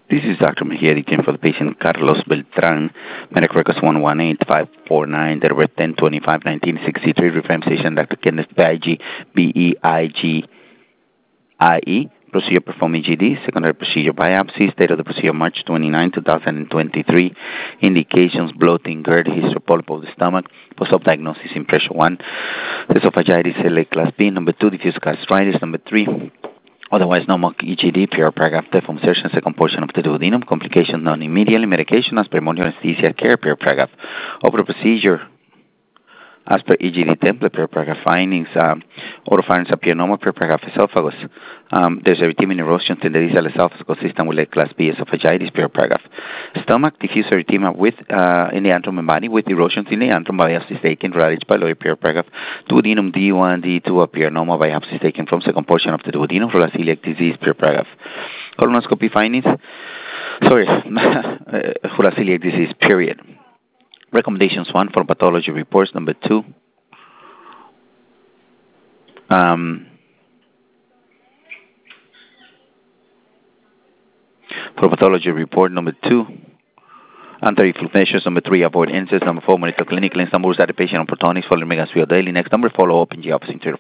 This is Dr. Mejia, team for the patient Carlos Beltran, medical records 118-549, date of birth 10/25/1963, reference station Dr. Kenneth Beige, Beiggie, procedure performed EGD, secondary procedure biopsy, date of the procedure March 29, 2023, indications bloating, GERD, history polyp of the stomach, post-op diagnosis impression 1, esophagitis LA class B, number 2, diffuse gastritis, number 3, otherwise normal EGD, pure paragraph deform insertion, second portion of the duodenum, complications known immediately, medication as per monitor anesthesia care, pure paragraph. Over procedure, as per EGD template, per paragraph findings, oropharynx appear normal, per paragraph esophagus. There's erythema and erosion in the distal esophagus consistent with like class B esophagitis, per paragraph. Stomach, diffuse erythema with in the antrum and body with erosions in the antrum, biopsy taken, Radic pylori, per paragraph. Duodenum D1, D2 appear normal, biopsy taken from second portion of the duodenum, rhodoceliac disease, per paragraph. Colonoscopy findings, rhodoceliac disease, period. Recommendations 1 for pathology reports, number 2. For pathology report, number 2. Anti-reflux number 3, avoid incest, number 4, monitor clinical, number 1, the patient on protonics, following Megasfield daily. Next, number follow up in the office